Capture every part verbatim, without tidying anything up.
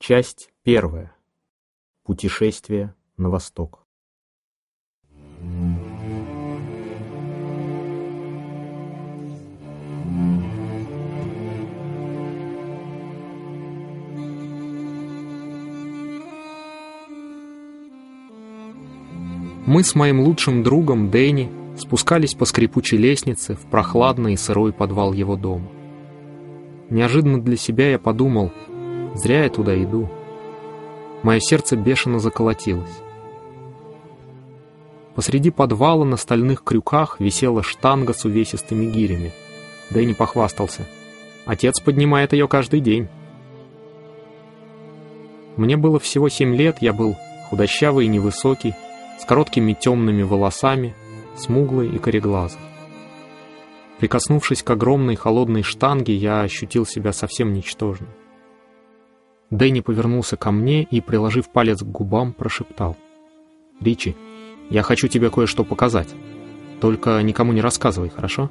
Часть первая. Путешествие на восток. Мы с моим лучшим другом Дэнни спускались по скрипучей лестнице в прохладный и сырой подвал его дома. Неожиданно для себя я подумал, зря я туда иду. Мое сердце бешено заколотилось. Посреди подвала на стальных крюках висела штанга с увесистыми гирями. Дэнни похвастался. Отец поднимает ее каждый день. Мне было всего семь лет, я был худощавый и невысокий, с короткими темными волосами, смуглый и кореглазый. Прикоснувшись к огромной холодной штанге, я ощутил себя совсем ничтожным. Дэнни повернулся ко мне и, приложив палец к губам, прошептал: «Ричи, я хочу тебе кое-что показать. Только никому не рассказывай, хорошо?»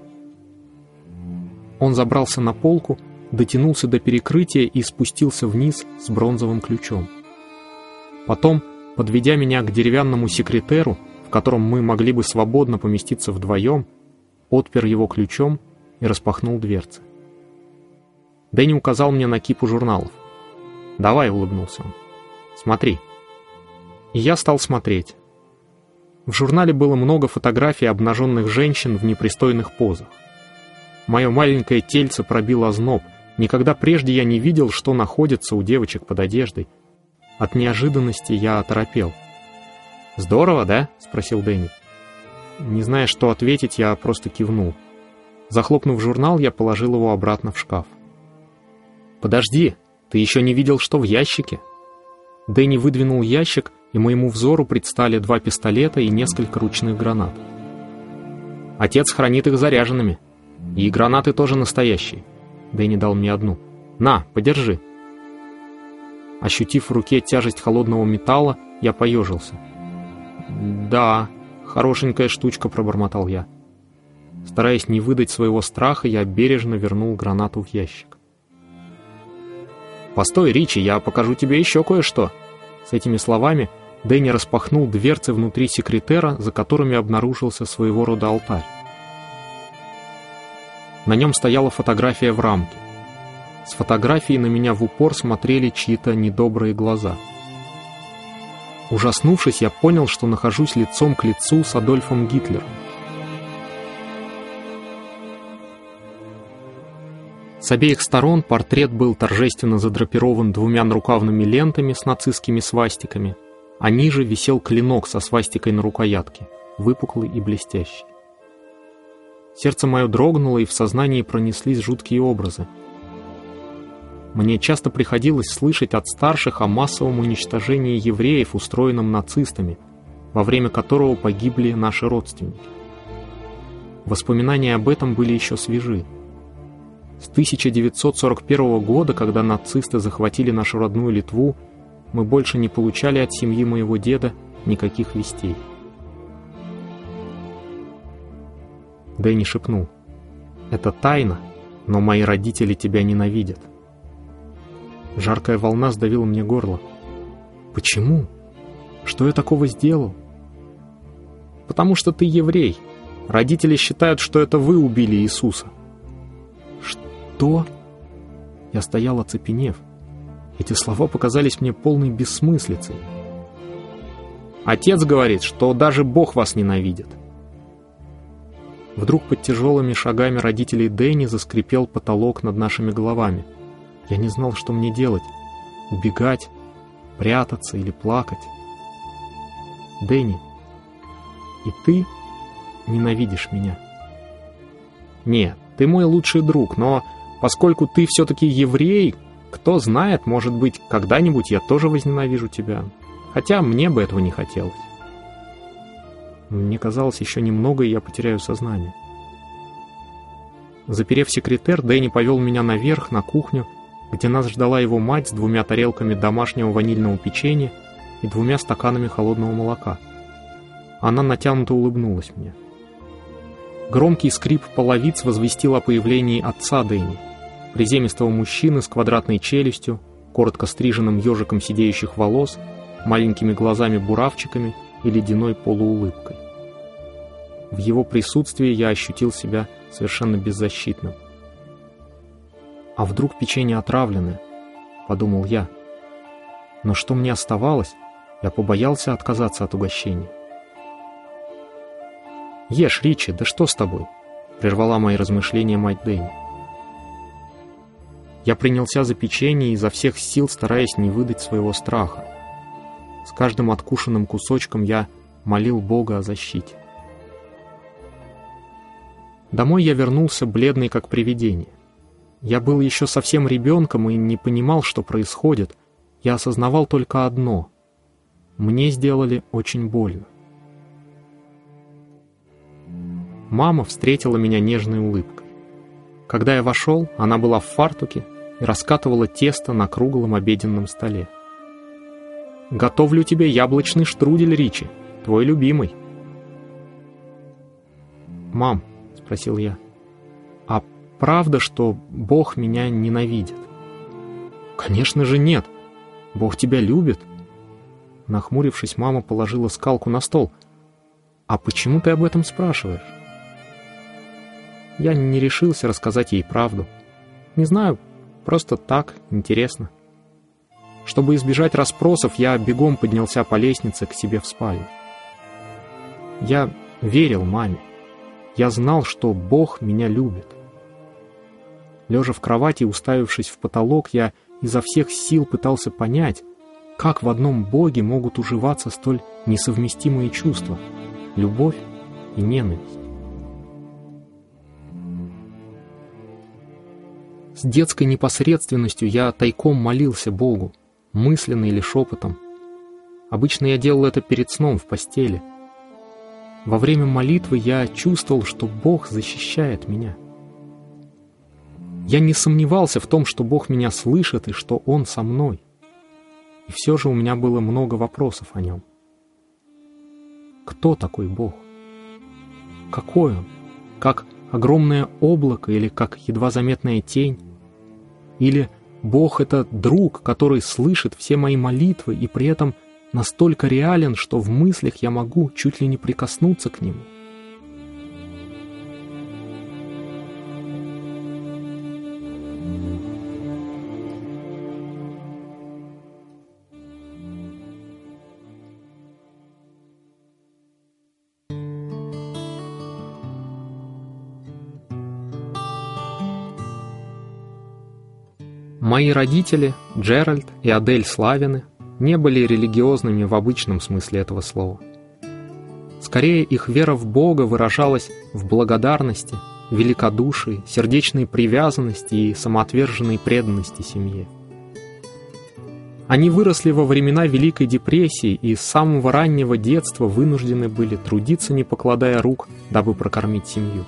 Он забрался на полку, дотянулся до перекрытия и спустился вниз с бронзовым ключом. Потом, подведя меня к деревянному секретеру, в котором мы могли бы свободно поместиться вдвоем, отпер его ключом и распахнул дверцы. Дэнни указал мне на кипу журналов. «Давай», — улыбнулся он, — «смотри». И я стал смотреть. В журнале было много фотографий обнаженных женщин в непристойных позах. Мое маленькое тельце пробило озноб. Никогда прежде я не видел, что находится у девочек под одеждой. От неожиданности я оторопел. «Здорово, да?» — спросил Дэнни. Не зная, что ответить, я просто кивнул. Захлопнув журнал, я положил его обратно в шкаф. «Подожди, ты еще не видел, что в ящике?» Дэнни выдвинул ящик, и моему взору предстали два пистолета и несколько ручных гранат. «Отец хранит их заряженными. И гранаты тоже настоящие». Дэнни дал мне одну. «На, подержи». Ощутив в руке тяжесть холодного металла, я поежился. «Да, хорошенькая штучка», — пробормотал я. Стараясь не выдать своего страха, я бережно вернул гранату в ящик. «Постой, Ричи, я покажу тебе еще кое-что». С этими словами Дэнни распахнул дверцы внутри секретера, за которыми обнаружился своего рода алтарь. На нем стояла фотография в рамке. С фотографии на меня в упор смотрели чьи-то недобрые глаза. Ужаснувшись, я понял, что нахожусь лицом к лицу с Адольфом Гитлером. С обеих сторон портрет был торжественно задрапирован двумя нарукавными лентами с нацистскими свастиками, а ниже висел клинок со свастикой на рукоятке, выпуклый и блестящий. Сердце мое дрогнуло, и в сознании пронеслись жуткие образы. Мне часто приходилось слышать от старших о массовом уничтожении евреев, устроенном нацистами, во время которого погибли наши родственники. Воспоминания об этом были еще свежи. С тысяча девятьсот сорок первого года, когда нацисты захватили нашу родную Литву, мы больше не получали от семьи моего деда никаких вестей. Дэнни шепнул: «Это тайна, но мои родители тебя ненавидят». Жаркая волна сдавила мне горло. «Почему? Что я такого сделал?» «Потому что ты еврей. Родители считают, что это вы убили Иисуса». «Что?» Я стоял оцепенев. Эти слова показались мне полной бессмыслицей. «Отец говорит, что даже Бог вас ненавидит». Вдруг под тяжелыми шагами родителей Дэнни заскрипел потолок над нашими головами. Я не знал, что мне делать — убегать, прятаться или плакать. «Дэнни, и ты ненавидишь меня?» «Нет, ты мой лучший друг, но поскольку ты все-таки еврей, кто знает, может быть, когда-нибудь я тоже возненавижу тебя, хотя мне бы этого не хотелось». Мне казалось, еще немного, и я потеряю сознание. Заперев секретер, Дэнни повел меня наверх, на кухню, где нас ждала его мать с двумя тарелками домашнего ванильного печенья и двумя стаканами холодного молока. Она натянуто улыбнулась мне. Громкий скрип половиц возвестил о появлении отца Дэнни, приземистого мужчины с квадратной челюстью, коротко стриженным ежиком сидеющих волос, маленькими глазами-буравчиками и ледяной полуулыбкой. В его присутствии я ощутил себя совершенно беззащитным. «А вдруг печенье отравленное?» — подумал я. Но что мне оставалось? Я побоялся отказаться от угощения. «Ешь, Ричи, да что с тобой?» — прервала мои размышления мать Дэнни. Я принялся за печенье, изо всех сил стараясь не выдать своего страха. С каждым откушенным кусочком я молил Бога о защите. Домой я вернулся бледный как привидение. Я был еще совсем ребенком и не понимал, что происходит. Я осознавал только одно — мне сделали очень больно. Мама встретила меня нежной улыбкой. Когда я вошел, она была в фартуке и раскатывала тесто на круглом обеденном столе. «Готовлю тебе яблочный штрудель, Ричи, твой любимый». «Мам», — спросил я, — «а правда, что Бог меня ненавидит?» «Конечно же нет. Бог тебя любит». Нахмурившись, мама положила скалку на стол. «А почему ты об этом спрашиваешь?» Я не решился рассказать ей правду. Не знаю, просто так, интересно. Чтобы избежать расспросов, я бегом поднялся по лестнице к себе в спальню. Я верил маме. Я знал, что Бог меня любит. Лежа в кровати, уставившись в потолок, я изо всех сил пытался понять, как в одном Боге могут уживаться столь несовместимые чувства — любовь и ненависть. С детской непосредственностью я тайком молился Богу, мысленно или шепотом. Обычно я делал это перед сном в постели. Во время молитвы я чувствовал, что Бог защищает меня. Я не сомневался в том, что Бог меня слышит и что Он со мной. И все же у меня было много вопросов о Нем. Кто такой Бог? Какой Он? Как огромное облако или как едва заметная тень? Или Бог — это друг, который слышит все мои молитвы и при этом настолько реален, что в мыслях я могу чуть ли не прикоснуться к Нему? Мои родители, Джеральд и Адель Славины, не были религиозными в обычном смысле этого слова. Скорее, их вера в Бога выражалась в благодарности, великодушии, сердечной привязанности и самоотверженной преданности семье. Они выросли во времена Великой депрессии и с самого раннего детства вынуждены были трудиться, не покладая рук, дабы прокормить семью.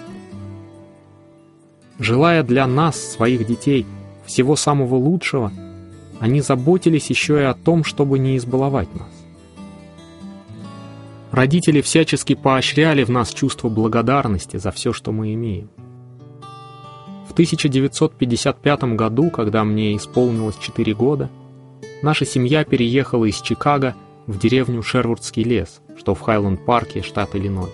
Желая для нас, своих детей, всего самого лучшего, они заботились еще и о том, чтобы не избаловать нас. Родители всячески поощряли в нас чувство благодарности за все, что мы имеем. В тысяча девятьсот пятьдесят пятом году, когда мне исполнилось четыре года, наша семья переехала из Чикаго в деревню Шервудский лес, что в Хайленд-парке, штат Иллинойс.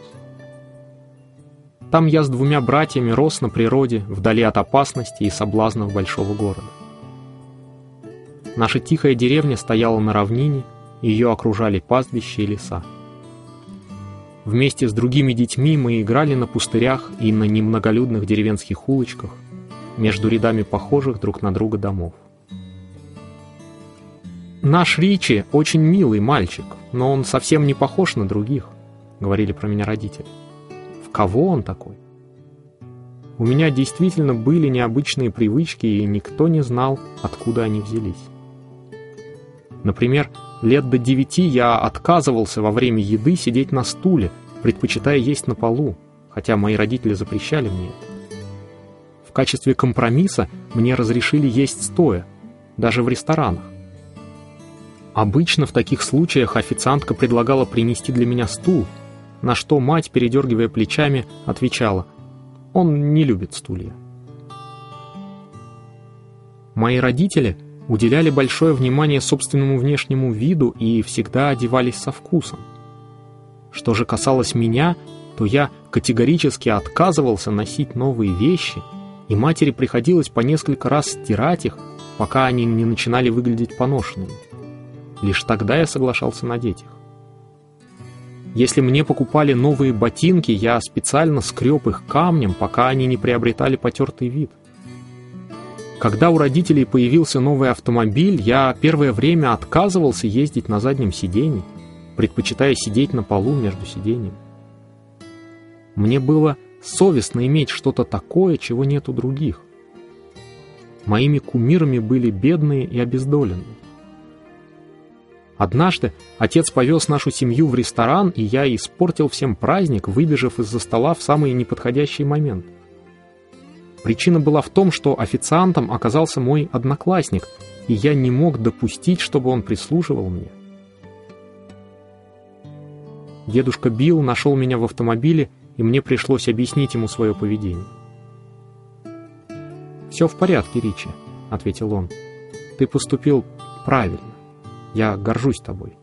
Там я с двумя братьями рос на природе, вдали от опасности и соблазнов большого города. Наша тихая деревня стояла на равнине, ее окружали пастбища и леса. Вместе с другими детьми мы играли на пустырях и на немноголюдных деревенских улочках, между рядами похожих друг на друга домов. «Наш Ричи очень милый мальчик, но он совсем не похож на других», — говорили про меня родители. Кого он такой? У меня действительно были необычные привычки, и никто не знал, откуда они взялись. Например, лет до девяти я отказывался во время еды сидеть на стуле, предпочитая есть на полу, хотя мои родители запрещали мне это. В качестве компромисса мне разрешили есть стоя, даже в ресторанах. Обычно в таких случаях официантка предлагала принести для меня стул, на что мать, передергивая плечами, отвечала: «Он не любит стулья». Мои родители, уделяли большое внимание собственному внешнему виду и всегда одевались со вкусом. Что же касалось меня, то я категорически отказывался носить новые вещи, и матери приходилось по несколько раз стирать их, пока они не начинали выглядеть поношенными. Лишь тогда я соглашался надеть их. Если мне покупали новые ботинки, я специально скреб их камнем, пока они не приобретали потертый вид. Когда у родителей появился новый автомобиль, я первое время отказывался ездить на заднем сиденье, предпочитая сидеть на полу между сиденьями. Мне было совестно иметь что-то такое, чего нет у других. Моими кумирами были бедные и обездоленные. Однажды отец повез нашу семью в ресторан, и я испортил всем праздник, выбежав из-за стола в самый неподходящий момент. Причина была в том, что официантом оказался мой одноклассник, и я не мог допустить, чтобы он прислуживал мне. Дедушка Билл нашел меня в автомобиле, и мне пришлось объяснить ему свое поведение. «Все в порядке, Ричи», — ответил он. «Ты поступил правильно. Я горжусь тобой».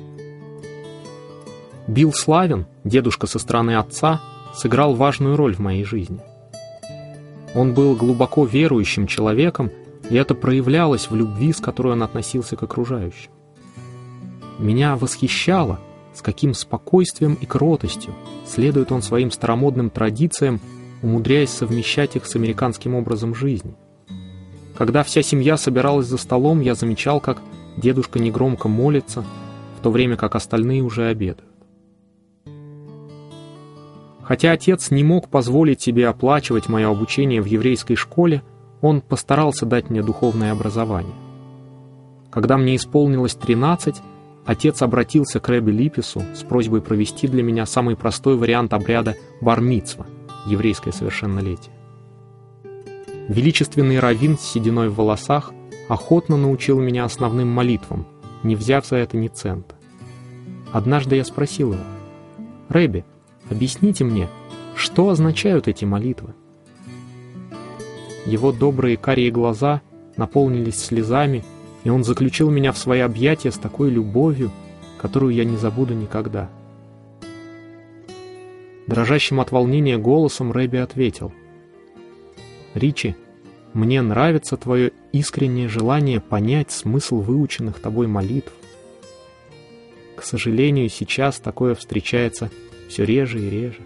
Билл Славин, дедушка со стороны отца, сыграл важную роль в моей жизни. Он был глубоко верующим человеком, и это проявлялось в любви, с которой он относился к окружающим. Меня восхищало, с каким спокойствием и кротостью следует он своим старомодным традициям, умудряясь совмещать их с американским образом жизни. Когда вся семья собиралась за столом, я замечал, как дедушка негромко молится, в то время как остальные уже обедают. Хотя отец не мог позволить себе оплачивать мое обучение в еврейской школе, он постарался дать мне духовное образование. Когда мне исполнилось тринадцать, отец обратился к ребе Липесу с просьбой провести для меня самый простой вариант обряда бар-мицва, еврейское совершеннолетие. Величественный раввин с сединой в волосах охотно научил меня основным молитвам, не взяв за это ни цента. Однажды я спросил его: «Ребби, объясните мне, что означают эти молитвы?» Его добрые карие глаза наполнились слезами, и он заключил меня в свои объятия с такой любовью, которую я не забуду никогда. Дрожащим от волнения голосом Ребби ответил: «Ричи, мне нравится твое искреннее желание понять смысл выученных тобой молитв. К сожалению, сейчас такое встречается все реже и реже».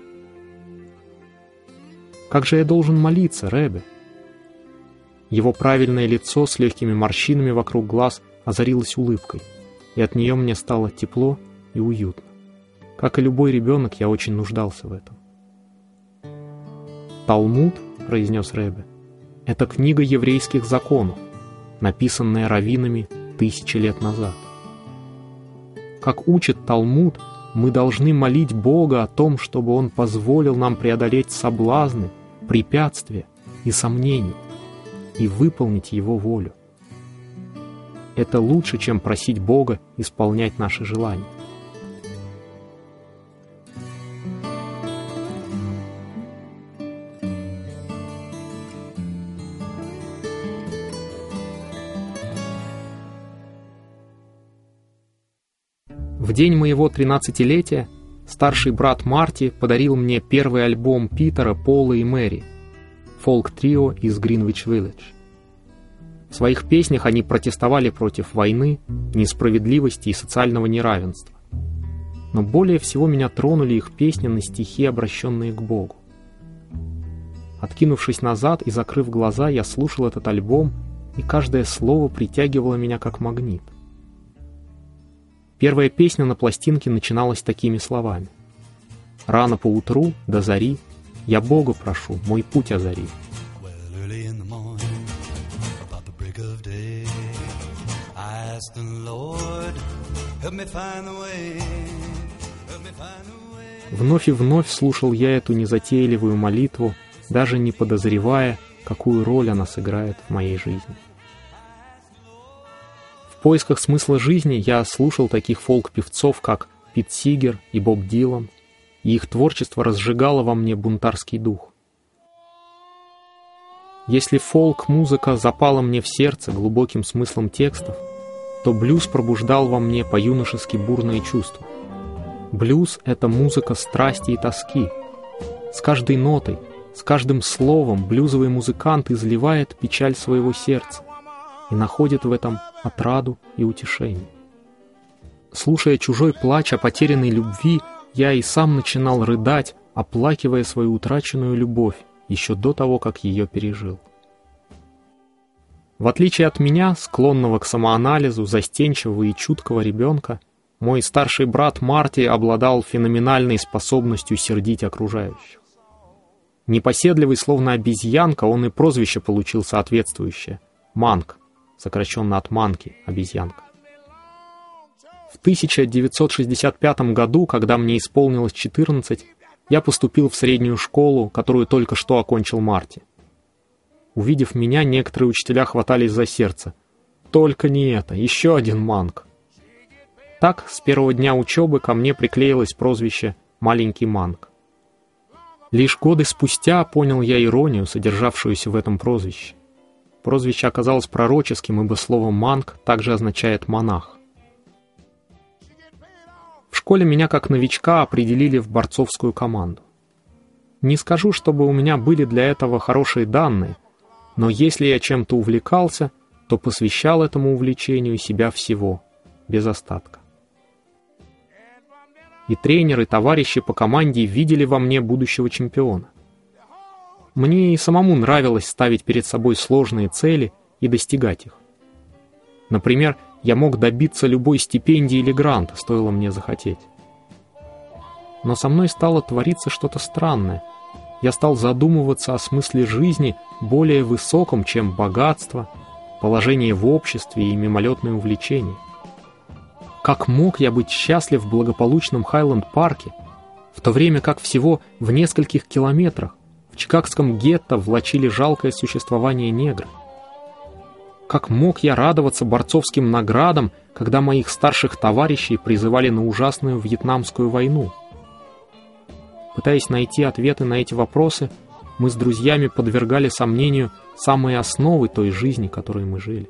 «Как же я должен молиться, Ребби?» Его правильное лицо с легкими морщинами вокруг глаз озарилось улыбкой, и от нее мне стало тепло и уютно. Как и любой ребенок, я очень нуждался в этом. «Талмуд», — произнес Ребби, — «это книга еврейских законов, написанная раввинами тысячи лет назад. Как учит Талмуд, мы должны молить Бога о том, чтобы Он позволил нам преодолеть соблазны, препятствия и сомнения и выполнить Его волю. Это лучше, чем просить Бога исполнять наши желания». В день моего тринадцатилетия старший брат Марти подарил мне первый альбом Питера, Пола и Мэри, фолк-трио из Гринвич-Виллидж. В своих песнях они протестовали против войны, несправедливости и социального неравенства. Но более всего меня тронули их песни на стихи, обращенные к Богу. Откинувшись назад и закрыв глаза, я слушал этот альбом, и каждое слово притягивало меня как магнит. Первая песня на пластинке начиналась такими словами: «Рано поутру, до зари, я Бога прошу, мой путь озари». Вновь и вновь слушал я эту незатейливую молитву, даже не подозревая, какую роль она сыграет в моей жизни. В поисках смысла жизни я слушал таких фолк-певцов, как Пит Сигер и Боб Дилан, и их творчество разжигало во мне бунтарский дух. Если фолк-музыка запала мне в сердце глубоким смыслом текстов, то блюз пробуждал во мне по-юношески бурные чувства. Блюз — это музыка страсти и тоски. С каждой нотой, с каждым словом блюзовый музыкант изливает печаль своего сердца и находит в этом отраду и утешение. Слушая чужой плач о потерянной любви, я и сам начинал рыдать, оплакивая свою утраченную любовь еще до того, как ее пережил. В отличие от меня, склонного к самоанализу, застенчивого и чуткого ребенка, мой старший брат Марти обладал феноменальной способностью сердить окружающих. Непоседливый, словно обезьянка, он и прозвище получил соответствующее — Манк, сокращенно от Манки, обезьянка. В тысяча девятьсот шестьдесят пятом году, когда мне исполнилось четырнадцать, я поступил в среднюю школу, которую только что окончил Марти. Увидев меня, некоторые учителя хватались за сердце. Только не это, еще один Манк. Так, с первого дня учебы ко мне приклеилось прозвище «Маленький Манк». Лишь годы спустя понял я иронию, содержавшуюся в этом прозвище. Прозвище оказалось пророческим, ибо слово «манк» также означает «монах». В школе меня как новичка определили в борцовскую команду. Не скажу, чтобы у меня были для этого хорошие данные, но если я чем-то увлекался, то посвящал этому увлечению себя всего, без остатка. И тренеры, товарищи по команде видели во мне будущего чемпиона. Мне и самому нравилось ставить перед собой сложные цели и достигать их. Например, я мог добиться любой стипендии или гранта, стоило мне захотеть. Но со мной стало твориться что-то странное. Я стал задумываться о смысле жизни более высоком, чем богатство, положение в обществе и мимолетное увлечение. Как мог я быть счастлив в благополучном Хайленд-парке, в то время как всего в нескольких километрах в чикагском гетто влачили жалкое существование негры? Как мог я радоваться борцовским наградам, когда моих старших товарищей призывали на ужасную Вьетнамскую войну? Пытаясь найти ответы на эти вопросы, мы с друзьями подвергали сомнению самые основы той жизни, которой мы жили.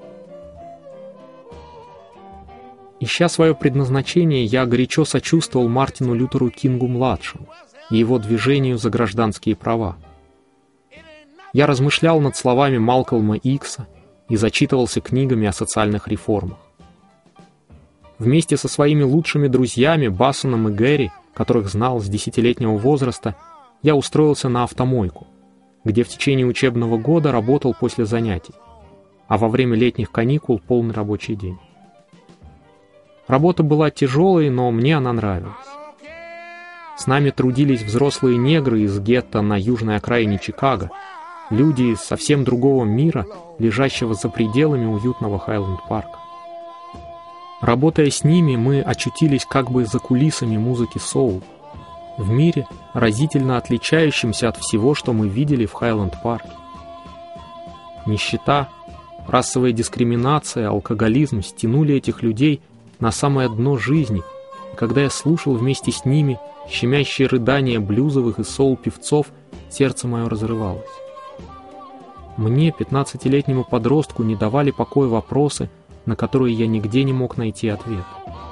Ища свое предназначение, я горячо сочувствовал Мартину Лютеру Кингу-младшему и его движению за гражданские права. Я размышлял над словами Малкольма Икса и зачитывался книгами о социальных реформах. Вместе со своими лучшими друзьями Бассоном и Гэри, которых знал с десятилетнего возраста, я устроился на автомойку, где в течение учебного года работал после занятий, а во время летних каникул полный рабочий день. Работа была тяжелой, но мне она нравилась. С нами трудились взрослые негры из гетто на южной окраине Чикаго, люди из совсем другого мира, лежащего за пределами уютного Хайленд-парка. Работая с ними, мы очутились как бы за кулисами музыки соул, в мире, разительно отличающемся от всего, что мы видели в Хайленд-парке. Нищета, расовая дискриминация, алкоголизм стянули этих людей на самое дно жизни, и когда я слушал вместе с ними щемящие рыдания блюзовых и соул-певцов, сердце мое разрывалось. Мне, пятнадцатилетнему подростку, не давали покоя вопросы, на которые я нигде не мог найти ответ.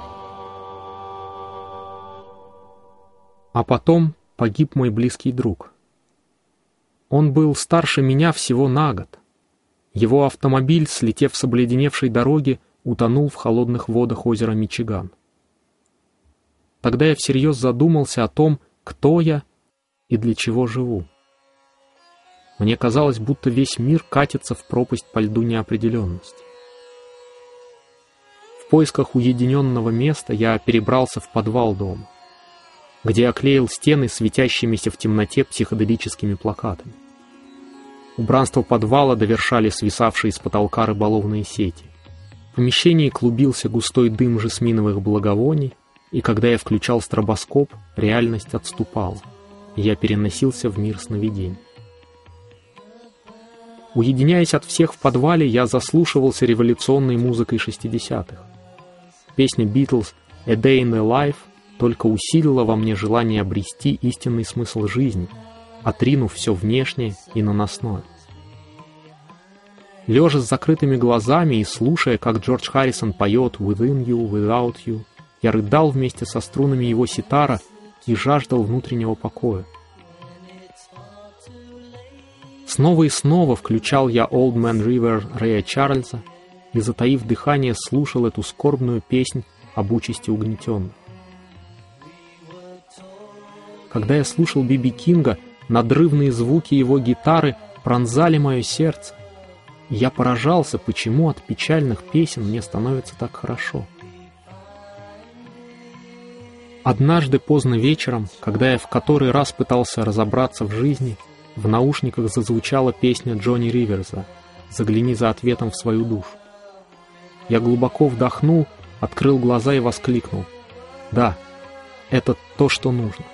А потом погиб мой близкий друг. Он был старше меня всего на год. Его автомобиль, слетев с обледеневшей дороги, утонул в холодных водах озера Мичиган. Тогда я всерьез задумался о том, кто я и для чего живу. Мне казалось, будто весь мир катится в пропасть по льду неопределенности. В поисках уединенного места я перебрался в подвал дома, где оклеил стены светящимися в темноте психоделическими плакатами. Убранство подвала довершали свисавшие с потолка рыболовные сети. В помещении клубился густой дым жасминовых благовоний, и когда я включал стробоскоп, реальность отступала, и я переносился в мир сновидений. Уединяясь от всех в подвале, я заслушивался революционной музыкой шестидесятых. Песня Beatles «A Day in the Life» только усилила во мне желание обрести истинный смысл жизни, отринув все внешнее и наносное. Лежа с закрытыми глазами и слушая, как Джордж Харрисон поет «Within you, without you», я рыдал вместе со струнами его ситара и жаждал внутреннего покоя. Снова и снова включал я «Old Man River» Рэя Чарльза и, затаив дыхание, слушал эту скорбную песнь об участи угнетенных. Когда я слушал Би Би Кинга, надрывные звуки его гитары пронзали мое сердце. И я поражался, почему от печальных песен мне становится так хорошо. Однажды поздно вечером, когда я в который раз пытался разобраться в жизни, в наушниках зазвучала песня Джонни Риверса «Загляни за ответом в свою душу». Я глубоко вдохнул, открыл глаза и воскликнул: «Да, это то, что нужно».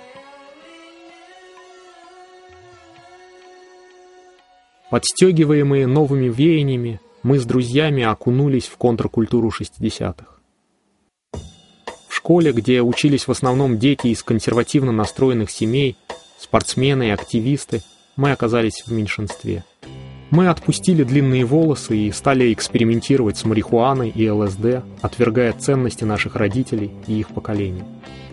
Подстегиваемые новыми веяниями, мы с друзьями окунулись в контркультуру шестидесятых. В школе, где учились в основном дети из консервативно настроенных семей, спортсмены и активисты, мы оказались в меньшинстве. Мы отпустили длинные волосы и стали экспериментировать с марихуаной и эл эс дэ, отвергая ценности наших родителей и их поколения.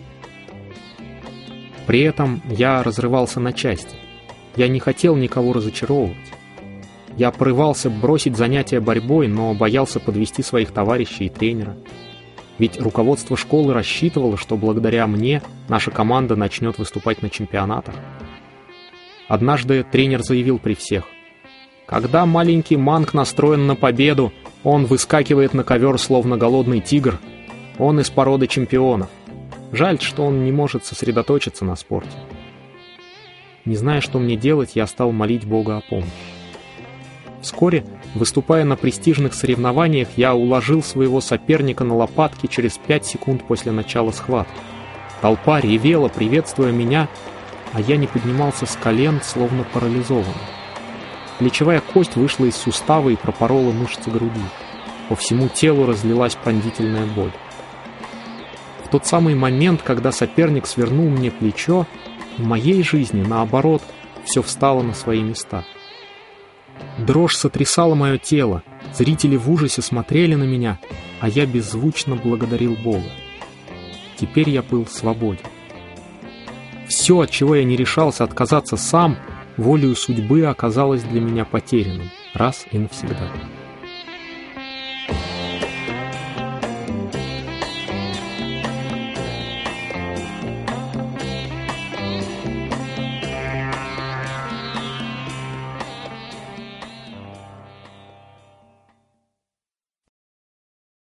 При этом я разрывался на части. Я не хотел никого разочаровывать. Я порывался бросить занятия борьбой, но боялся подвести своих товарищей и тренера. Ведь руководство школы рассчитывало, что благодаря мне наша команда начнет выступать на чемпионатах. Однажды тренер заявил при всех: «Когда маленький Манк настроен на победу, он выскакивает на ковер, словно голодный тигр. Он из породы чемпионов. Жаль, что он не может сосредоточиться на спорте». Не зная, что мне делать, я стал молить Бога о помощи. Вскоре, выступая на престижных соревнованиях, я уложил своего соперника на лопатки через пять секунд после начала схватки. Толпа ревела, приветствуя меня, а я не поднимался с колен, словно парализованный. Плечевая кость вышла из сустава и пропорола мышцы груди. По всему телу разлилась пронзительная боль. В тот самый момент, когда соперник свернул мне плечо, в моей жизни, наоборот, все встало на свои места. Дрожь сотрясала мое тело, зрители в ужасе смотрели на меня, а я беззвучно благодарил Бога. Теперь я был свободен. Все, от чего я не решался отказаться сам, волею судьбы оказалось для меня потерянным раз и навсегда.